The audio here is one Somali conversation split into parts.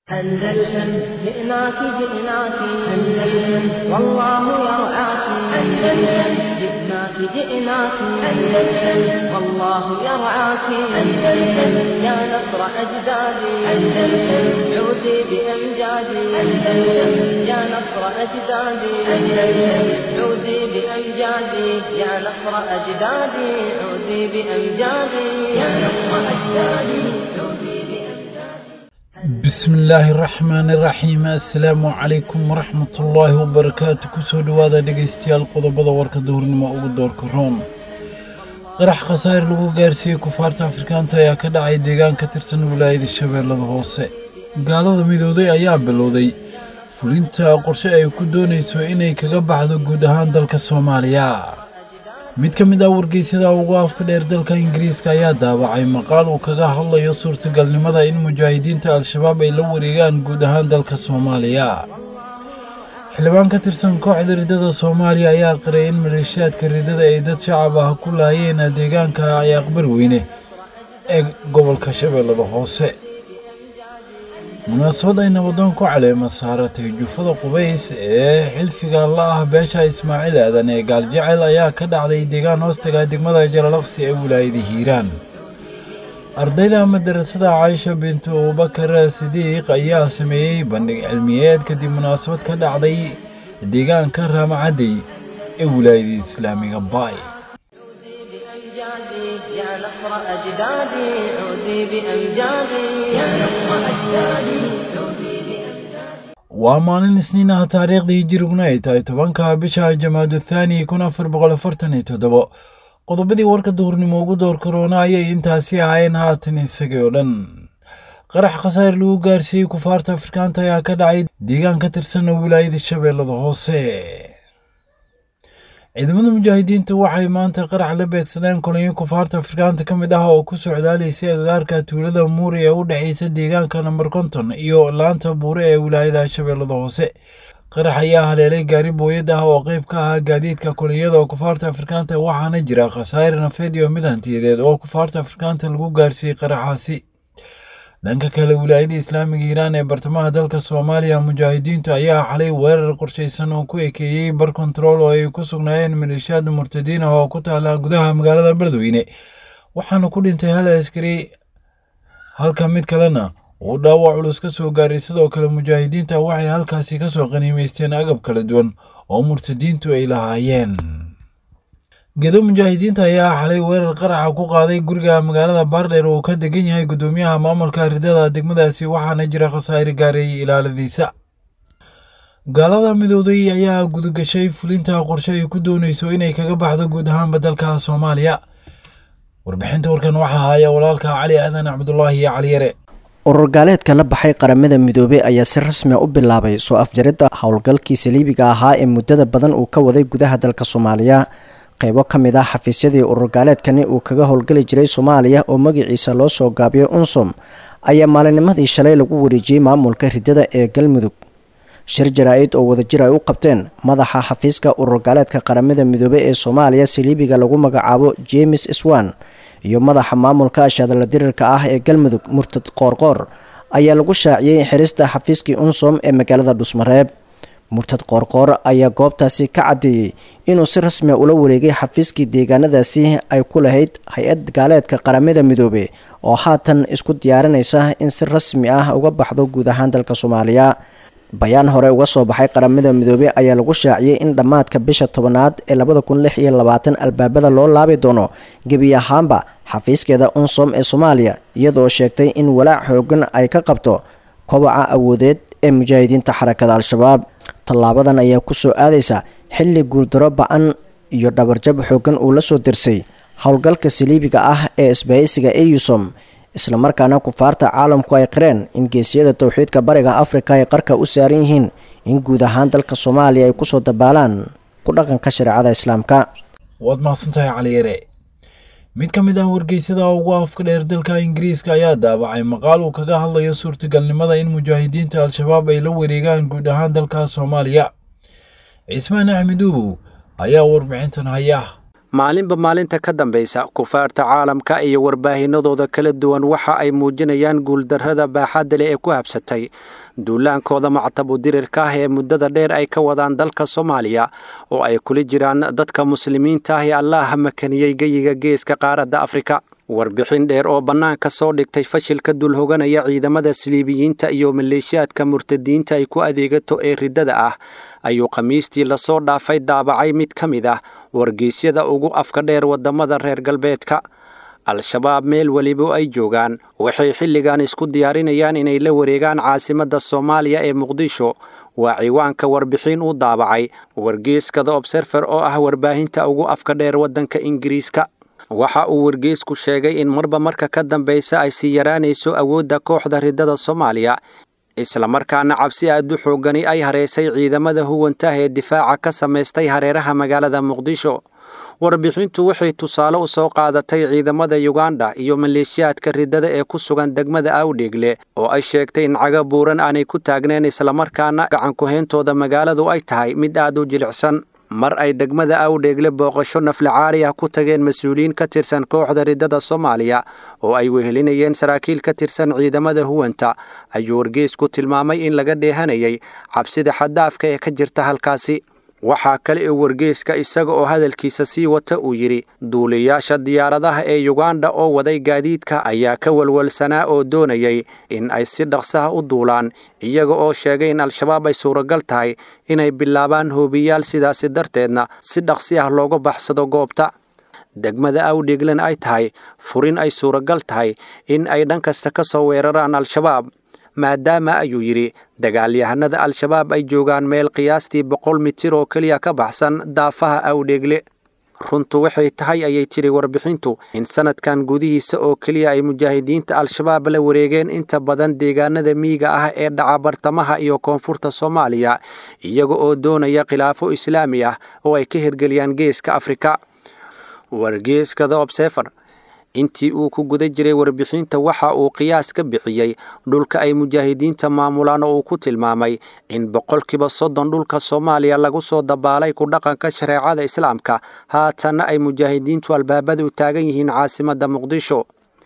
أندلسن جئناك جئناك أندلسن والله يرعاك أندلسن جئناك جئناك أندلسن والله يرعاك أندلسن يا نصر أجدادي أندلسن عودي بأمجادي أندلسن يا نصر أجدادي أندلسن عودي بأمجادي يا نصر أجدادي عودي بأمجادي يا نصر أجدادي عودي بسم الله الرحمن الرحيم السلام عليكم ورحمة الله وبركاته كسود وادا دقيستيال قضبضا وركا دورنما اوغو دور كرون قرح خسائر لغو غارسي كفارت افريكان تايا كدعي ديغان كترسن ولايد الشبير لدهوسي قالوا ميدودي اياب بلودي فلينتا قرشي اي كدونيسو اني كغبحدو قودهان دالك الصوماليا mid ka mid ah wargeysyada ugu afka dheer dalka Ingiriiska ayaa daabacay maqaal uu kaga hadlayo suurtagalnimada in mujaahidiinta al-shabaab ay la wareegaan guud ahaan dalka Soomaaliya. xildhibaan ka tirsan kooxda ridada Soomaaliya ayaa qiray in maleeshiyaadka ridada ay dad shacab ah ku laayeen deegaanka ay aqbar weyne ee gobolka Shabeellaha Hoose. munaasabad ay nabadoon ku caleema saaratay jufada Qubays ee xilfiga la ah beesha Ismaaciil Aadan ee Gaaljecel ayaa ka dhacday deegaan hoostaga degmada Jalalaqsi ee wilaayada Hiiraan. ardayda madrasada Aisha bintu Abubakar Sidiiq ayaa sameeyay bandhig cilmiyeed kadib munaasabad ka dhacday deegaanka Raamacadey ee wilaayada Islaamiga Baay. يا نصر أجدادي عودي بأمجادي يا نصر أجدادي عودي بأمجادي waa maalin isniin ah taariikhdii hijriguna ay tahay 10 bisha Jamaada Thani 1447 qodobadii warka duhurnimo ugu door corona ayay intaasi ahaayeen haatan isagoo dhan qarax khasaar lagu gaarsiiyay kufaarta Afrikaanta ayaa ka dhacay deegaan ka tirsan wilaayada Shabeellaha Hoose. ciidamada mujaahidiintu waxay maanta qarax la beegsadeen kolonyo kufaarta Afrikaanta kamid ah oo ku socdaaleysay agagaarka tuulada Muur ee u dhaxaysa deegaanka number 50 iyo laanta Buure ee wilaayada Shabeellaha Hoose. qarax ayaa haleelay gaari booyad ah oo qayb ka ah gaadiidka kolonyada kufaarta Afrikaanta waxaana jira khasaare nafeed iyo mid hantiyadeed oo kufaarta Afrikaanta lagu gaarsiiyay qaraxaasi. dhanka kale wilaayada Islaamiga Hiiraan ee bartamaha dalka Soomaaliya mujaahidiintu ayaa xalay weerar qorsheysan oo ku ekeeyay bar control oo ay ku sugnaayeen maleeshiyad murtadiin ah oo ku taala gudaha magaalada Beledweyne waxaana ku dhintay hal askari halka mid kalena uu dhaawac culus ka soo gaaray. sidoo kale mujaahidiinta waxay halkaasi ka soo qaniimeysteen agab kala duwan oo murtadiintu ay lahaayeen. gedo mujaahidiinta ayaa xalay weerar qaraxa ku qaaday guriga magaalada Baardheer oo ka degan yahay gudoomiyaha maamulka ridada degmadaasi waxaana jira khasaare gaaray ilaaladiisa. gaalada midowday ayaa gudugashay fulinta qorshe ay ku doonayso inay kaga baxdo guud ahaan dalka Soomaaliya. warbixinta warkan waxa haya walaalka Cali Aadan Cabdullaahi Cali Yare. urur gaaleedka la baxay qaramada midoobay ayaa si rasmi ah u bilaabay soo afjaridda howlgalkii saliibiga ahaa ee muddada badan uu ka waday gudaha dalka Soomaaliya. qaybo ka mid ah xafiisyadii urur gaaleedkani uu kaga howlgali jiray Soomaaliya oo magaciisa loo soo gaabiyo UNSOM ayaa maalinimadii shalay lagu wareejiyay maamulka ridada ee Galmudug. shir jaraa'id oo wadajir ay u qabteen madaxa xafiiska urur gaaleedka qaramada midoobay ee Soomaaliya saliibiga lagu magacaabo James Swan iyo madaxa maamulka ashadala dirirka ah ee Galmudug Murtad Qoorqoor ayaa lagu shaaciyay xirista xafiiskii UNSOM ee magaalada Dhusmareeb. Murtad Qoorqoor ayaa goobtaasi ka cadeeyay inuu si rasmi ah ula wareegay xafiiskii deegaanadaasi ay ku lahayd hay'ad gaaleedka qaramada midoobay oo haatan isku diyaarinaysa in si rasmi ah uga baxdo guud ahaan dalka Soomaaliya. bayaan hore uga soo baxay qaramada midoobay ayaa lagu shaaciyay in dhamaadka bisha 10aad ee 2026 albaabada loo laabi doono gebi ahaanba xafiiskeeda UNSOM ee Soomaaliya iyadoo sheegtay in walaac xoogan ay ka qabto kobaca awoodeed ee mujaahidiinta xarakada al-shabaab. tallaabadan ayaa ku soo aadaysa xilli guuldaro ba'an iyo dhabarjab xoogan uu la soo dirsay howlgalka saliibiga ah ee isbahaysiga EUSOM isla markaana kufaarta caalamku ay qireen in geesiyada tawxiidka bariga Afrika ay qarka u saaran yihiin in guud ahaan dalka Soomaaliya ay ku soo dabaalaan ku dhaqanka shariicada Islaamka. waad mahadsantahay Cali Yare. mid ka mid ah wargeysyada ugu afka dheer dalka Ingiriiska ayaa daabacay maqaal uu kaga hadlayo suurtagalnimada in mujaahidiinta al-shabaab ay la wareegaan guud ahaan dalka Soomaaliya. Cismaan Axmed Ubu ayaa warbixintan haya. maalinba maalinta ka dambaysa kufaarta caalamka iyo warbaahinadooda kala duwan waxa ay muujinayaan guuldarrada baaxadda leh ee ku habsatay duulaankooda mactabu dirirka ah ee muddada dheer ay ka wadaan dalka Soomaaliya oo ay kula jiraan dadka muslimiinta ah ee Allah makaniyay geyiga geeska qaaradda Afrika. warbixin dheer oo bannaanka soo dhigtay fashilka dulhoganaya ciidamada Siliibiyiinta iyo maleeshiyaadka murtadiinta ay ku adeegato ee riddada ah ayuu Khamiistii la soo dhaafay daabacay mid ka mid ah wargeysyada ugu afka dheer wadamada reer galbeedka. Al-Shabaab meel waliba ay joogaan waxay xilligan isku diyaarinayaan inay la wareegaan caasimadda Soomaaliya ee Muqdisho. waa ciwaanka warbixin uu daabacay wargeyska The Observer oo ah warbaahinta ugu afka dheer wadanka Ingiriiska. waxa uu wargeysku sheegay in marba marka ka dambaysa ay sii yaraanayso awoodda kooxda riddada Soomaaliya isla markaana cabsi aad u xoogani ay hareysay ciidamada huwanta ee difaaca ka sameystay hareeraha magaalada Muqdisho. warbixintu waxay tusaale u soo qaadatay ciidamada Uganda iyo maleeshiyaadka riddada ee ku sugan degmada Awdheegle oo ay sheegtay in caga buuran aanay ku taagneen isla markaana gacan ku heentooda magaaladu ay tahay mid aad u jilicsan. mar ay degmada Awdheegle booqasho naflacaari ah ku tageen mas'uuliyiin ka tirsan kooxda riddada Soomaaliya oo ay wehelinayeen saraakiil ka tirsan ciidamada huwanta ayuu wargeysku tilmaamay in laga dheehanayay cabsida xadaafka ee ka jirta halkaasi. waxaa kale oo wargeyska isaga oo hadalkiisa sii wata uu yiri duuliyaasha diyaaradaha ee Uganda oo waday gaadiidka ayaa ka walwalsanaa oo doonayay in ay si dhaqso ah u duulaan iyaga oo sheegay in Al-Shabaab ay suuragal tahay inay bilaabaan hoobiyaal sidaas darteedna si dhaqsi ah looga baxsado goobta. degmada Awdheegle ay tahay furin ay suuragal tahay in ay dhan kasta ka soo weeraraan Al-Shabaab maadaama ayuu yiri dagaalyahanada Al-Shabaab ay joogaan meel qiyaastii 100 mitir oo kaliya ka baxsan daafaha Awdheegle. runtu waxay tahay ayay tiri warbixintu in sanadkan gudihiisa oo kaliya ay mujaahidiinta Al-Shabaab la wareegeen inta badan deegaanada miyiga ah ee dhaca bartamaha iyo koonfurta Soomaaliya iyaga oo doonaya khilaafo islaami ah oo ay ka hirgeliyaan geeska Afrika. wargeyska The Observer intii uu ku guda jiray warbixinta waxa uu qiyaas ka bixiyay dhulka ay mujaahidiinta maamulaan oo uu ku tilmaamay in 30% dhulka Soomaaliya lagu soo dabaalay ku dhaqanka shareecada Islaamka haatana ay mujaahidiintu albaabada u taagan yihiin caasimadda Muqdisho.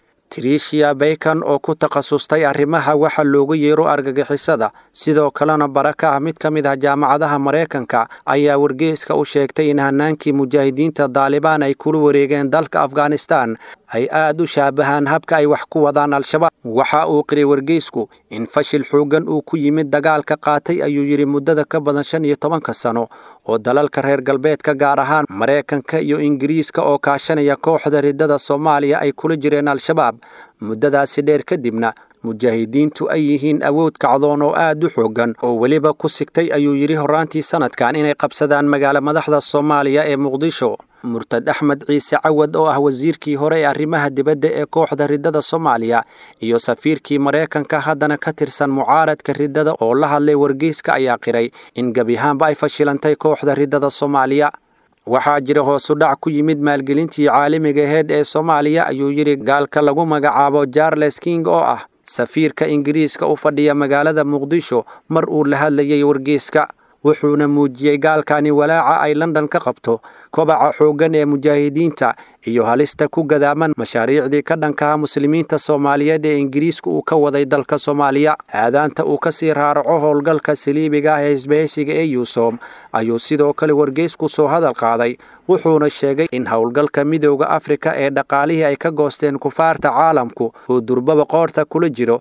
Tricia Bacon oo ku takhasustay arrimaha waxa loogu yeero argagixisada sidoo kalena baraka mid ka mid ah jaamacadaha Mareykanka ayaa wargeyska u sheegtay in hanaankii mujaahidiinta Taliban ay kula wareegeen dalka Afghanistan ay aad u shaabahaan habka ay wax ku wadaan Al-Shabaab. waxa uu qiray wargeysku in fashil xoogan uu ku yimid dagaalka qaatay ayuu yiri muddada ka badan 15 sano oo dalalka reer galbeedka gaar ahaan Mareykanka iyo Ingiriiska oo kaashanaya kooxda riddada Soomaaliya ay kula jireen Al-Shabaab. muddadaasi dheer kadibna mujaahidiintu ay yihiin awood kacdoon oo aad u xoogan oo waliba ku sigtay ayuu yiri horaantii sanadkan inay qabsadaan magaala madaxda Soomaaliya ee Muqdisho. murtad Axmed Ciise Cawad oo ah wasiirkii hore ee arrimaha dibadda ee kooxda riddada Soomaaliya iyo safiirkii Mareykanka haddana ka tirsan mucaaradka riddada oo la hadlay wargeyska ayaa qiray in gabi ahaanba ay fashilantay kooxda riddada Soomaaliya. waxaa jira hoos u dhac ku yimid maalgelintii caalamiga ahayd ee Soomaaliya ayuu yiri gaalka lagu magacaabo Charles King oo ah safiirka Ingiriiska u fadhiya magaalada Muqdisho mar uu la hadlayay wargeyska. wuxuuna muujiyay gaalkani walaaca ay London ka qabto kobaca xoogan ee mujaahidiinta iyo halista ku gadaaman mashaariicdii ka dhanka muslimiinta Soomaaliyeed ee Ingiriisku uu ka waday dalka Soomaaliya. aadaanta uu ka sii raaraco howlgalka saliibiga ee isbahaysiga ee USOM ayuu sidoo kale wargeysku soo hadal qaaday wuxuuna sheegay in howlgalka midowga Afrika ee dhaqaalihii ay ka goosteen kufaarta caalamku uu durbaba qoorta kula jiro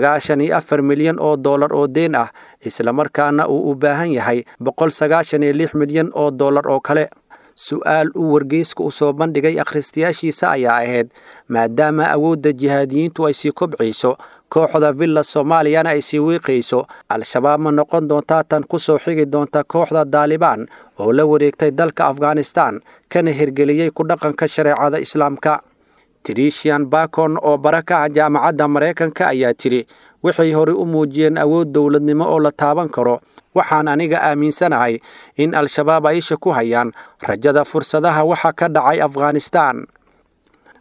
94 milyan oo dollar oo deen ah isla markaana uu u baahan yahay 196 milyan oo dollar oo kale. su'aal uu wargeysku u soo bandhigay akhristayaashiisa ayaa ahayd maadaama awoodda jihaadiyiintu ay sii kobcayso kooxda Villa Soomaaliyana ay sii wiiqayso Al-Shabaab ma noqon doontaa tan ku soo xigi doonta kooxda Taliban oo la wareegtay dalka Afghanistan kana hirgeliyay ku dhaqanka shareecada Islaamka. Tricia Bacon oo baraka ah jaamacadda Mareykanka ayaa tiri waxay hore u muujiyeen awood dawladnimo oo la taaban karo. waxaan aniga aaminsanahay in Al-Shabaab ay isha ku hayaan rajada fursadaha waxa ka dhacay Afghanistan.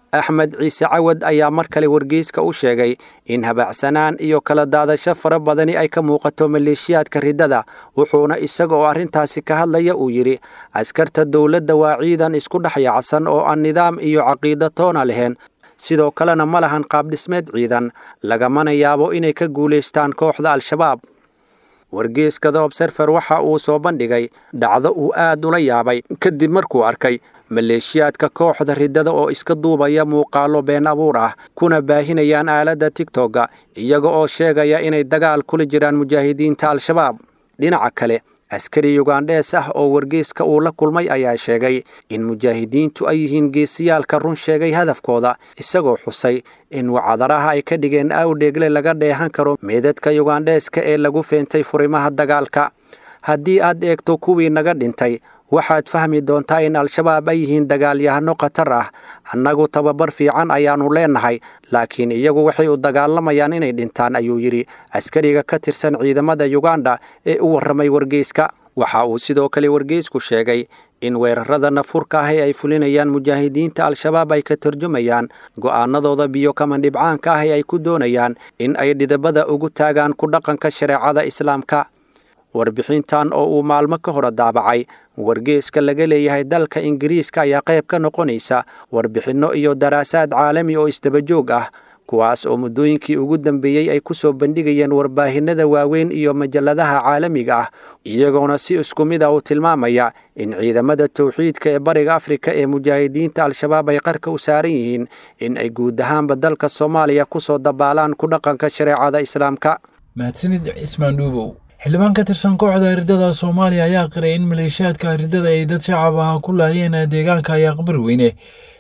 axmed ciise cawad ayaa mar kale wargeyska u sheegay in habacsanaan iyo kala daadasho fara badani ay ka muuqato maleeshiyaadka riddada wuxuuna isaga oo arrintaasi ka hadlaya uu yidhi askarta dowladda waa ciidan isku dhex yaacsan oo aan nidaam iyo caqiido toona lahayn sidoo kalena ma lahan qaabdhismeed ciidan lagamana yaabo inay ka guulaystaan kooxda al-shabaab wargeyska The Observer waxa uu soo bandhigay dhacdo uu aad ula yaabay kadib markuu arkay maleeshiyaadka kooxda riddada oo iska duubaya muuqaalo been abuur ah kuna baahinayaan aaladda TikTok iyaga oo sheegaya inay dagaal kula jiraan mujaahidiinta al-shabaab dhinaca kale askari Ugandhees ah oo wargeyska uu la kulmay ayaa sheegay in mujaahidiintu ay yihiin geesiyaalka run sheegay hadafkooda isagoo xusay in wacdaraha ay ka dhigeen awdheegle laga dheehan karo meedadka Ugandheeska ee lagu feentay furimaha dagaalka haddii aad eegto kuwii naga dhintay waxaad fahmi doontaa in al-shabaab ay yihiin dagaalyahano khatar ah annagu tababar fiican ayaanu leenahay laakiin iyagu waxay u dagaalamayaan inay dhintaan ayuu yidhi askariga ka tirsan ciidamada Uganda ee u warramay wargeyska waxa uu sidoo kale wargeysku sheegay in weerarada nafurka ah ay fulinayaan mujaahidiinta al-shabaab ay ka tarjumayaan go'aanadooda biyo kama dhibcaanka ah ay ku doonayaan in ay dhidabada ugu taagaan ku dhaqanka shareecada islaamka warbixintan oo uu maalmo ka hor daabacay wargeyska laga leeyahay dalka Ingiriiska ayaa qayb ka noqonaysa warbixino iyo daraasaad caalami oo isdaba joog ah kuwaas oo muddooyinkii ugu dambeeyay ay ku soo bandhigayeen warbaahinada waaweyn iyo majalladaha caalamiga ah iyagoona si isku mid ah u tilmaamaya in ciidamada tawxiidka ee bariga Afrika ee mujaahidiinta al-shabaab ay qarka u saaran yihiin in ay guud ahaanba dalka Soomaaliya ku soo dabaalaan ku dhaqanka shareecada islaamka mahadsanid Ismaan Dhuubow xildhibaan ka tirsan kooxda riddada Soomaaliya ayaa qiray in maleeshiyaadka riddada ay dad shacab ah ku laayeen deegaanka Yaqbar Weyne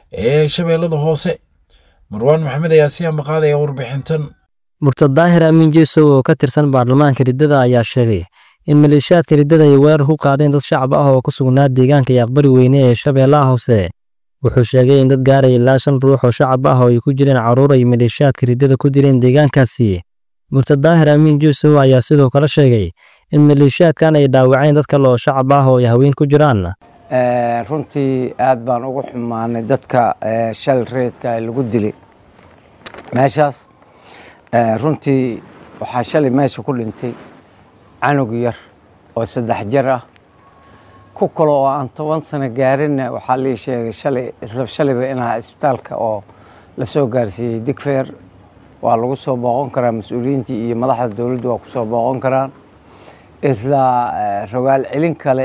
ee Shabeellada Hoose Marwan Maxamed ayaa si maqaalaya warbixintan Murtad Daahir Amiin Jeesow oo ka tirsan baarlamaanka riddada ayaa sheegay in maleeshiyaadka riddada ay weerar ku qaadeen dad shacab ah oo ku sugnaa deegaanka Yaqbar Weyne ee Shabeellaha Hoose wuxuu sheegay in dad gaaray ilaa 5 ruux oo shacab ah oo ay ku jireen caruur ay maleeshiyaadka riddada ku dileen deegaankaasi Murtad Daahir Amiin Jeesow ayaa sidoo kale sheegay in maleeshiyaadkan ay dhaawaceen dad kale oo shacab ah oo haween ku jiraan runtii aad baan ugu xumaanay dadka shal reedka lagu dilay meeshaas runtii waxaa shalay meesha ku dhintay canug yar oo 3 jir ah ku kale oo aan 10 sano gaarin waxaa la sheegay shalayba inaa isbitaalka oo la soo gaarsiiyay Digfeer waa lagu soo booqan karaa mas'uuliyiinta iyo madaxda dawladda waa ku soo booqan karaan isla rogaal celin kale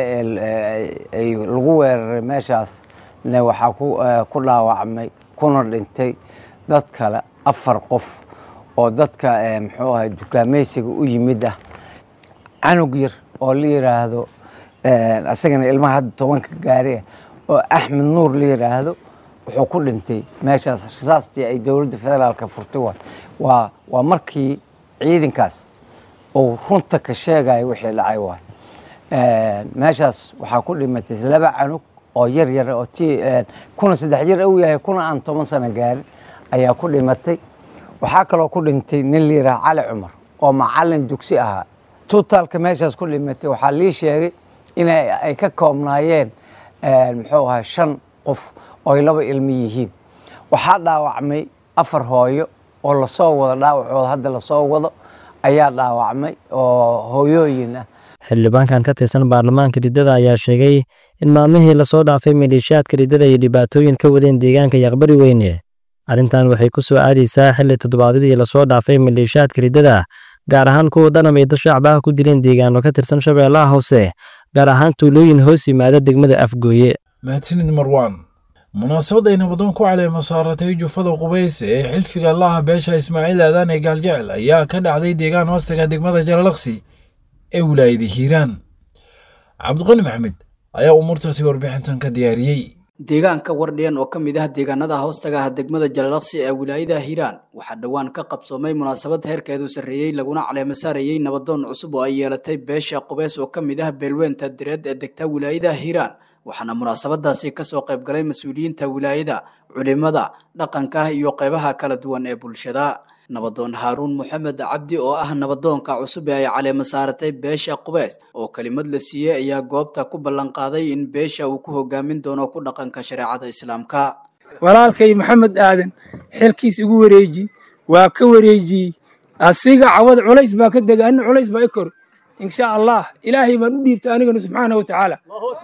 ay lagu weeraray meeshaas waxa ku dhaawacmay kuna dhintay dad kale 4 qof oo dadka muxuu ahay dukaamaysiga u yimid ah canug yar oo la yiraahdo asagana ilmaha 10 ka gaaray oo Axmed Nuur la yiraahdo wuxuu ku dhintay meeshaas rasaastii ay dawladda federaalka furtay waa markii ciidankaas oo runta ka sheegay wixii dhacay meeshaas waxaa ku dhimatay 2 canug oo yar oo kuna 3 jir u yahay kuna aan 10 sano gaarin ayaa ku dhimatay waxaa kaloo ku dhintay nin la yiraahdo Cali Cumar oo macallin dugsi ahaa totalka meeshaas ku dhimatay waxaa la sheegay in ay ka koobnaayeen muxuu ahaa 5 qof oo 2 ilmo yihiin waxaa dhaawacmay 4 hooyo oo la soo wada dhaawacooda hadda la soo wado ayaa dhaawacmay oo hooyooyin ah xildhibaankan ka tirsan baarlamaanka riddada ayaa sheegay in maalmihii la soo dhaafay maleeshiyaadka riddada ay dhibaatooyin ka wadeen deegaanka Yaqbar Weyne arrintan waxay ku soo aadaysaa xilli toddobaadadii la soo dhaafay maleeshiyaadka riddada gaar ahaan kuwa danamayda shacab ah ku dileen deegaano ka tirsan Shabeellaha Hoose gaar ahaan tuulooyin hoos yimaada degmada Afgooye mahadsanid Marwan munaasabada ay nabadoon ku caleema saaratay jufada Qubays ee xilfiga Allah beesha Ismaaciil Aadan ee Gaaljecel ayaa ka dhacday deegaan hoostaga degmada Jalalaqsi ee wilaayada Hiiraan Cabdiqani Maxamed ayaa umurtaasi warbixintan ka diyaariyay deegaanka Wardhiyan oo kamid ah deegaanada hoostaga degmada Jalalaqsi ee wilaayada Hiiraan waxa dhawaan ka qabsoomay munaasabad heerkeedu sareeyay laguna caleema saarayay nabadoon cusub oo ay yeelatay beesha Qubays oo kamid ah beelweynta direed ee degta wilaayada Hiiraan waxaana munaasabadaasi ka soo qayb galay mas'uuliyiinta wilaayada culimada dhaqanka iyo qaybaha kala duwan ee bulshada nabadoon Haaruun Maxamed Cabdi oo ah nabadoonka cusub ee ay caleema saaratay beesha Qubays oo kalimad la siiyay ayaa goobta ku ballan qaaday in beesha uu ku hogaamin doono ku dhaqanka shareecada islaamka walaalkay maxamed aadan xilkiis igu wareeji waa ka wareejiyey asiga cawad culays baa ka dega anna culays baa i kor insha allah ilaahay baan u dhiibtay anigana subxaanahu watacaala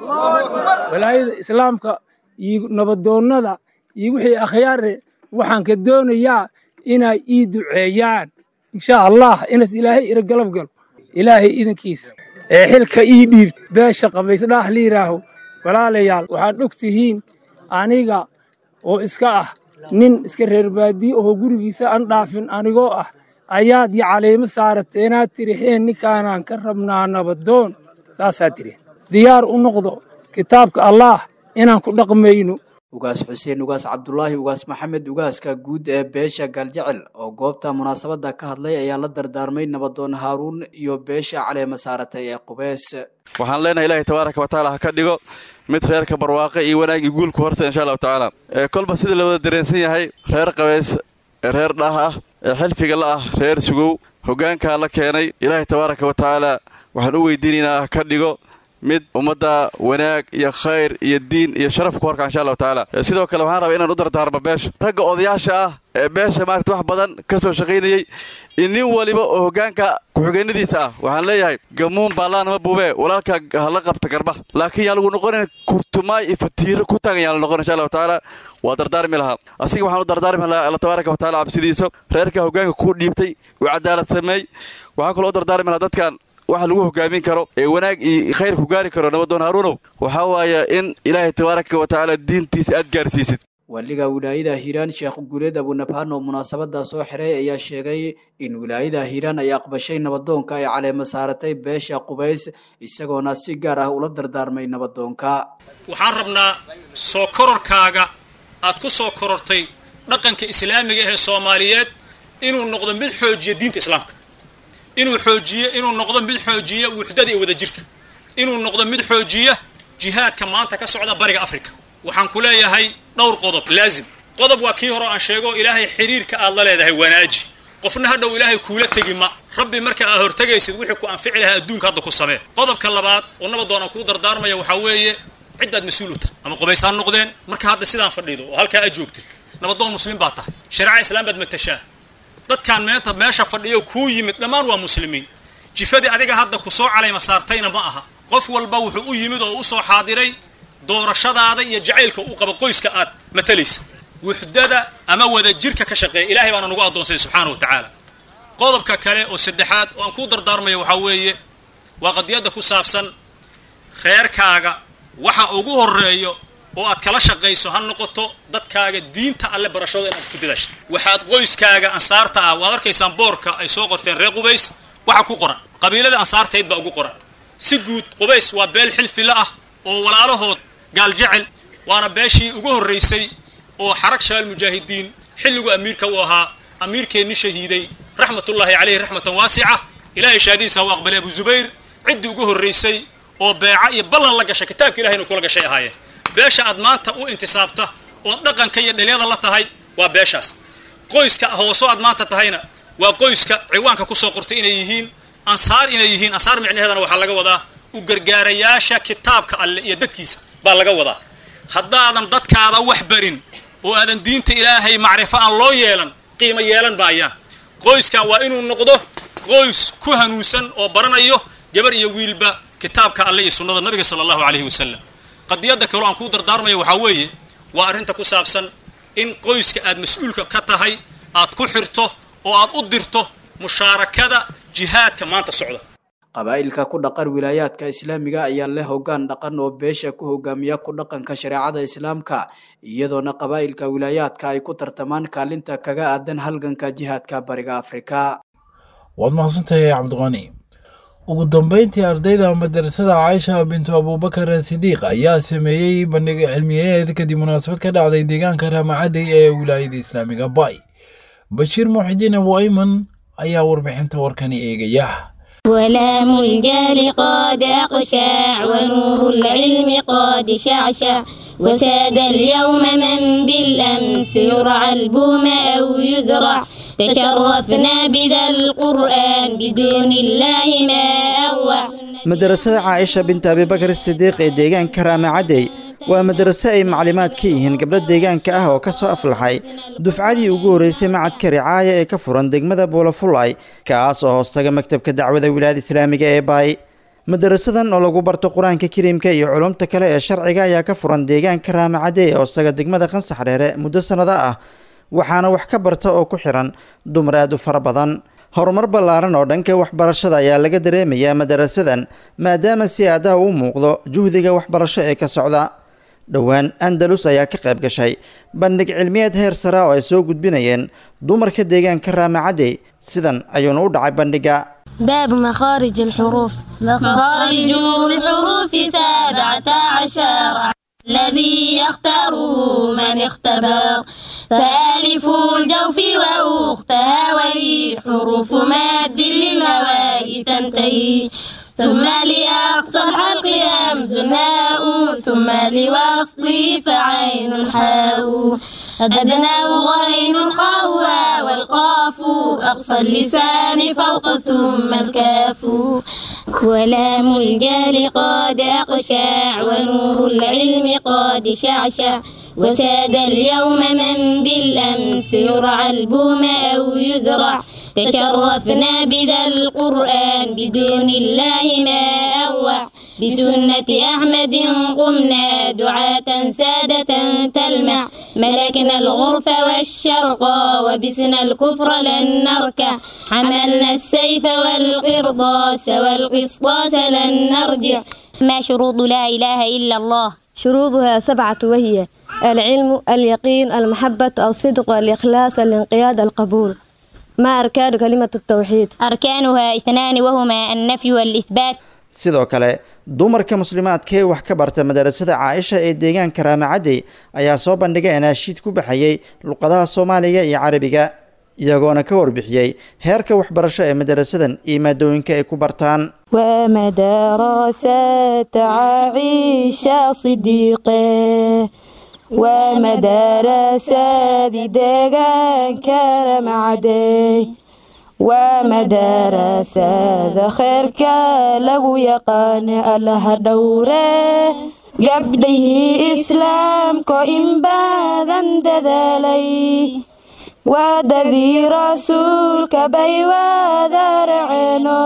walaayada islaamka iyo nabadoonnada iyo wixii akhyaare waxaan ka doonayaa inay ii duceeyaan insha allah inas ilaahay ira galab galo ilaahay idankiisa ee xilka ii dhiibta beesha qabaysdhaah la yidhaaho walaalayaal waxaad og tihiin aniga oo iska ah nin iska reer baadiye oo gurigiisa aan dhaafin anigoo ah ayaad iyo caleemo saaratay inaad tiriheen ninkaanaan ka rabnaa nabadoon saasaa tiri diyaar u noqdo kitaabka allah inaan ku dhaqmayno ugaas xuseen ugaas cabdulaahi ugaas maxamed ugaaska guud ee beesha galjecel oo goobta munaasabada ka hadlay ayaa la dardaarmay nabadoon haaruun iyo beesha caleemo saaratay ee qubeys waxaan leenahay ilaahay tabaaraka wa tacaala ha ka dhigo mid reerka barwaaqo iyo wanaag iyo guul ku horse insha allahu tacaala kolba sida la wada dareensan yahay reer qabeys reer dhaah ah xilfiga la ah reer sugow hoggaankaa la keenay ilaahay tabaaraka wa tacaala waxaan u weydiinaynaa ha ka dhigo mid ummadda wanaag iyo khayr iyo diin iyo sharaf ku horka insha allahu tacaala sidoo kale waxaan rabaa inaan u dardaarmo beesha ragga odayaasha ah ee beesha maaragta wax badan ka soo shaqaynayey in nin waliba oo hoggaanka ku-xigeenadiisa ah waxaan leeyahay gamuun baallaanama buubee walaalka hala qabta garba laakiin yaan lagu noqonayn kurtumaay iyo fatiiro ku taagan yaan la noqon insha allahu tacaala waa dardaarmi lahaa asiga waxaan u dardaarmi lahaa alla tabaaraka wa tacaala cabsidiisa reerka hoggaanka kuu dhiibtay uu cadaalad sameey waxaan kaloo u dardaarmi lahaa dadkan waxa lagu hogaamin karo ee wanaag iyo khayr ku gaari karo nabadoon haaruunow waxaa waaye in ilaahay tabaaraka wa tacaala diintiisa aad gaarsiisid waliga wilaayada hiiraan sheekh guuleed abunabhaan oo munaasabada soo xiray ayaa sheegay in wilaayada hiiraan ay aqbashay nabadoonka ay caleemo saaratay beesha qubays isagoona si gaar ah ula dardaarmay nabadoonka waxaan rabnaa soo kororkaaga aad ku soo korortay dhaqanka islaamiga ee Soomaaliyeed inuu noqdo mid xoojiya diinta islaamka inuu noqdo mid xoojiya wuxdada iyo wadajirka inuu noqdo mid xoojiya jihaadka maanta ka socda bariga Afrika waxaan ku leeyahay dhowr qodob laazim qodob waa kii hore aan sheego ilaahay xiriirka aad la leedahay wanaaji qofna hadhow ilaahay kuula tagi ma rabbi marka aad hortagaysid wixii ku anfici lahaa adduunka hadda ku samee qodobka labaad oo nabadoon aan ku dardaarmaya waxa weeye cidaad mas'uulta ama qubaysaan noqdeen marka hadda sidaan fadhido oo halka aad joogtid nabadoon muslim baa tahay shariica islaamiyad matashaa dadkan meesha fadhiyo ku yimid dhamaan waa muslimiin jifadii adiga hadda ku soo caleema saartayna ma aha qof walba wuxuu u yimid oo u soo xaadiray doorashadaada iyo jacaylka uu qabo qoyska aad matalaysa wuxdada ama wada jirka ka shaqeey ilaahay baana nagu adoonsay subxaanahu wa tacaala qodobka kale oo saddexaad oo aan ku dardaarmayo waxa weeye waa qadiyada ku saabsan reerkaaga waxa ugu horeeyo oo aad kala shaqeyso ha noqoto dadkaaga diinta alle barashada inaad ku dadaasho waxaad qoyskaaga ansaarta ah waad arkaysaan boorka ay soo qorteen reer qubays waxa ku qoran qabiilada ansaarteed baa ugu qoran si guud qubays waa beel xilfi la ah oo walaalahood gaal jecel waana beeshii ugu horeysay oo xarag shaal mujaahidiin xilligu amiirka uu ahaa amiirkeenni shahiiday raxmatullaahi calayhi raxmatan waasica ilaahay shaadiisa uu aqbalay abu zubayr ciddii ugu horeysay oo beeca iyo ballan la gashay kitaabka ilaahayna kula gashay ahaayeen beesha aad maanta u intisaabta oo dhaqanka iyo dhalinyada la tahay waa beeshaas qoyska hooso aad maanta tahayna waa qoyska ciwaanka ku soo qortay inay yihiin ansaar micnaheedana waxaa laga wadaa u gargaarayaasha kitaabka alle iyo dadkiisa baa laga wadaa haddaadan dadkaada wax barin oo aadan diinta ilaahay macrifo aan loo yeelan qiimo yeelan maayaan qoyskan waa inuu noqdo qoys ku hanuunsan oo baranayo gabar iyo wiilba kitaabka alle iyo sunnada nabiga sallallahu alayhi wasallam qadiyada kale aan ku dardaarmayo waxa weeye waa arinta ku saabsan in qoyska aad mas'uulka ka tahay aad ku xirto oo aad u dirto mushaarakada jihaadka maanta socda qabaa'ilka ku dhaqan wilaayaadka islaamiga ayaa leh hoggaan dhaqan oo beesha ku hogaamiya ku dhaqanka shareecada islaamka iyadoona qabaa'ilka wilaayaadka ay ku tartamaan kaalinta kaga aadan halganka jihaadka bariga Afrika waad mahadsantahay cabdiqani ugu dambeyntii ardayda madrasada Aisha bintu Abubakar Sidiiq ayaa sameeyay bandhig cilmiyeed kadib munaasabad ka dhacday deegaanka Raamacadey ee wilaayada islaamiga Bay Bashir Muxidin Abu Ayman ayaa warbixinta warkani eegaya ولام الجال قد أقشع ونور العلم قد شعشع وساد اليوم من بالأمس يرعى البوم أو يزرع تشرفنا بذا القرآن بدون الله ما أروع مدرسة عائشة بنت أبي بكر الصديق ديغان كرامة عدي waa madraso ay maclimaad ka yihiin gabdho deegaanka ah oo ka soo aflaxay dufcadii ugu horeysay macadka ricaaya ee ka furan degmada Buulafulay kaas oo hoostaga maktabka dacwada wilaayada islaamiga ee Baay. madarasadan oo lagu barto quraanka kariimka iyo culumta kale ee sharciga ayaa ka furan deegaanka Raamacade ee hoostaga degmada Qansax Dheere muddo sanado ah, waxaana wax ka barta oo ku xiran dumar aad u fara badan. horumar ballaaran oo dhanka waxbarashada ayaa laga dareemayaa madarasadan maadaama si aadaha u muuqdo juhdiga waxbarasho ee ka socda. dhowaan Andalus ayaa ka qayb gashay bandhig cilmiyeed heer sare oo ay soo gudbinayeen dumarka deegaanka Raamacade. sidan ayuuna u dhacay bandhiga. باب مخارج الحروف. مخارج الحروف 17 الذي يختاره من اختبر، فألف الجوف وأختها ولي حروف ماد للهواء تنتهي، ثم لأقصى الحلق همز هاء، ثم لوصله فعين حاء، أدناه غين خاء والقاف، أقصى اللسان فوق ثم الكاف، ولام الجال قد أقشع، ونور العلم قد شعشع، وساد اليوم من بالأمس يرعى البوم أو يزرع، تشرفنا بذا القرآن بدون الله ما أروع، بسنة أحمد قمنا دعاة سادة تلمع، ملكنا الغرف والشرقا وبسنا الكفر لن نركع، حملنا السيف والقرطاس والقسطاس لن نرجع. ما شروط لا إله إلا الله؟ شروطها 7 وهي العلم، اليقين، المحبة، الصدق، الإخلاص، الانقياد، القبول. ما أركان كلمة التوحيد؟ أركانها 2 وهما النفي والإثبات. sidoo kale dumarka muslimaadka ee wax ka barta madarasada Caaisha ee deegaanka Raamacade ayaa soo bandhigay anaashiid ku baxayay luqadaha Soomaaliga iyo Carabiga, iyagoona ka warbixiyay heerka waxbarasho ee madarasadan iyo maadooyinka ay ku bartaan. ومدرسة عائشة صديقة، ومدرسة deegaanka Raamacade، ومدرسة خيرك له يقان الله دوره، قبله إسلامك إن باذن دذالي، ودذي رسولك بي وذرعنه،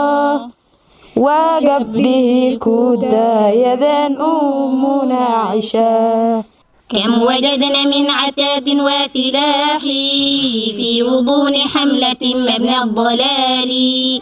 وقبله كودا يذن أمنا عائشة. كم وجدنا من عتاد وسلاح في غضون حملة مبنى الضلال،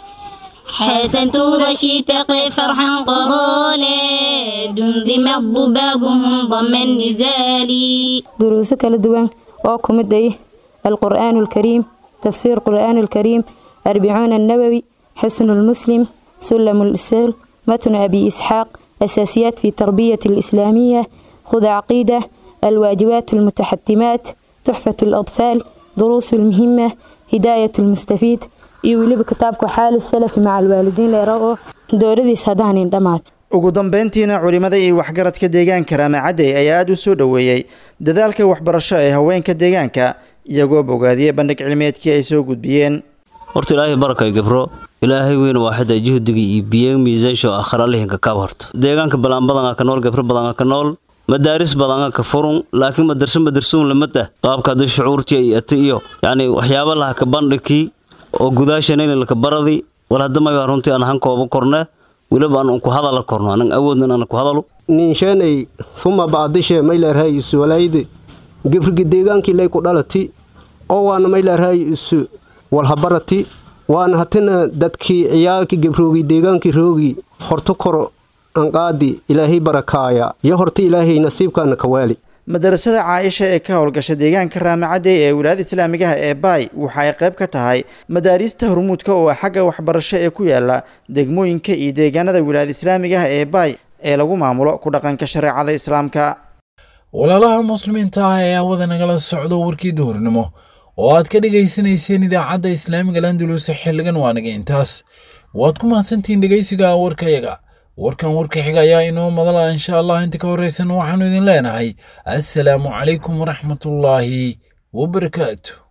حسنت رشيتك فرحا قرالا، دمدم الضبابهم ضم النزال. دروسك لدوان وكم الديه القرآن الكريم، تفسير القرآن الكريم، 40 النووي، حسن المسلم، سلم الإسلام، متن أبي إسحاق، أساسيات في تربية الإسلامية، خذ عقيدة، الواجبات المتحتمات، تحفة الأطفال، دروس المهمة، هداية المستفيد، يولي كتابك حال السلف مع الوالدين ليروا دوردي سادانين دمات. ugu dambeyntiina culimada iyo waxgaradka deegaanka Raamacade ayaa aad u soo dhaweeyay dadaalka waxbarasho ee haweenka deegaanka, iyagoo bogaadiyay bandhig cilmiyeedkii ay soo gudbiyeen. horta ilaahay barakay gabro, ilaahay weyn waaxida juhdiga iyo biyeeng miisaasho akhra leeyanka ka horto deegaanka balan badan ka nool gabro badan ka nool madaaris badan ka furun, laakiin madarsuun lamada qaabka dad shucuurtii ay atiyo yani waxyaabo la ka bandhigi oo gudaashaneen la ka baradi wala hadama runtii aan hankooba korna waliba aan ku hadal korno aan awoodna aan ku hadalo ninshanay fuma baadishe mayleeray isu walayde gabrigi deegaankii lay ku dhalati oo waan mayleeray isu wal habarati waan hatina dadkii ciyaalkii gabroogi deegaankii roogi horto koro aan qaadi ilaahay barakaaya iyo horta ilaahay nasiibkaana ka waali. madarasada Caaisha ee ka howlgasha deegaanka Raamacade ee wilaayada islaamiga ee Baay waxa ay qayb ka tahay madaarista hormuudka oo xagga waxbarasho ee ku yaala degmooyinka iyo deegaanada wilaayada islaamiga ee Baay ee lagu maamulo ku dhaqanka shariicada islaamka. walaalaha muslimiinta ah ee wada nagala socdo warkii duhurnimo oo aad ka dhageysanayseen idaacadda islaamiga Andalus xilligan waa naga intaas. waad ku mahadsantiin dhageysiga warkayaga. warkan warka xiga ayaa inoo madala insha Allah inta ka horeysan waxaanu idin leenahay assalaamu calaykum waraxmatullaahi wabarakaatuh.